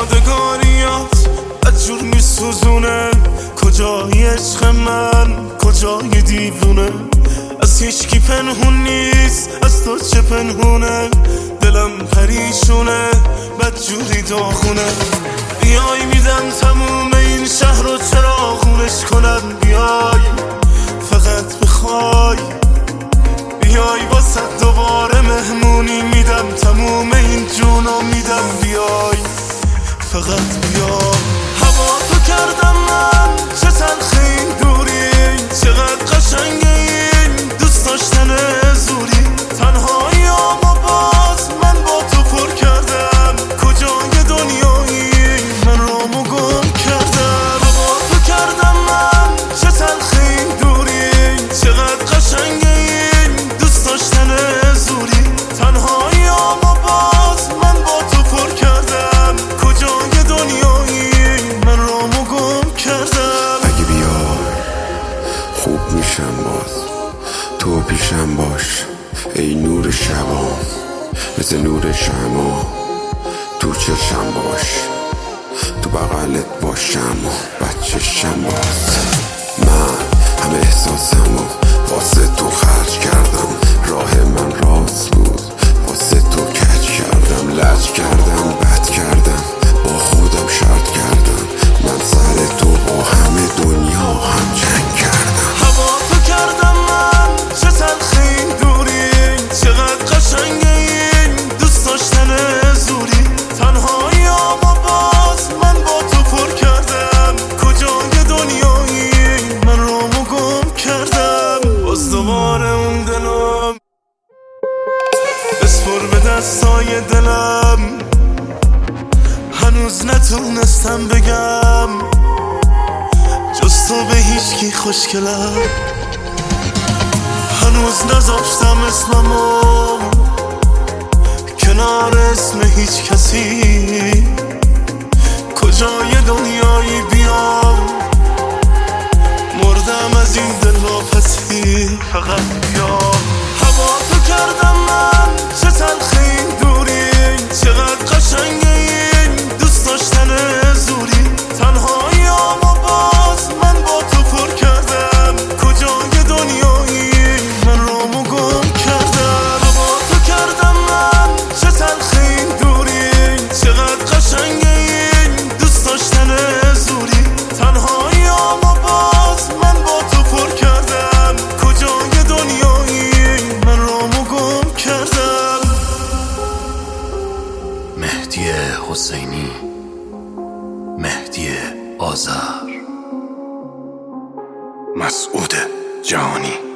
یادگاریات بدجور میسوزونه. کجای عشق من، کجای دیوونه؟ از هیچکی پنهون نیست، از تو چه پنهونه؟ دلم پریشونه، بدجوری داغونه. بیای میدم تموم این شهر رو چراغونش کنم. بیای فقط بخوای، بیای واسه دوباره مهمونی میدم. تموم این جونو میدم، بیای فقط بیای. هوا تو کردم من، چه تلخی این دوری، چقدر قشنگه این دوست داشتن زوری. تنهاییامو باز من با تو پر کردم. کجای دنیایی من رامو گم کردم. هوا تو کردم من، چه تلخی این دوری، چقدر قشنگه این دوست داشتن زوری. تنهاییامو باز من با تو پر کردم. کجای دنیایی من رامو گم کردم. اگه بیای خوب میشم باز، تو پیشم باش ای نور شبام. مثل نور شما تو چشم باش، تو بغلت باشم و بچشم باز. من همه احساسمو واسه تو خرج کردم. راه من راست بود، واسه تو کج کردم. لج کردم، بد کردم، با خودم شرط کردم. من سر تو با همه دنیا هم جنگ کردم. هوا تو کردم من، چه تلخی این دوری، چقدر قشنگه این دوست داشتن زوری. تنهاییامو باز من با تو پر کردم. کجای دنیایی من رامو گم کردم. باز دوباره اون دلم بسپر به دستای دلم. هنوز نتونستم بگم جز تو به هیچکی خوشگلم. هنوز نذاشتم اسممو کنار اسم هیچ کسی. کجای دنیایی بیام، مردم از این دلواپسی. فقط بیا. هوا تو کردم من، چه تلخی این دوری، چقدر قشنگه این دوست داشتن زوری. تنهاییامو باز من با تو پر کردم. کجای دنیایی من رامو گم کردم. هوا تو کردم من، چه تلخی این دوری، چقدر قشنگه این دوست داشتن زوری. تنهاییامو باز من با تو پر کردم. کجای دنیایی من رامو گم کردم. مهدی حسینی، مهدی آذر، مسعود جهانی.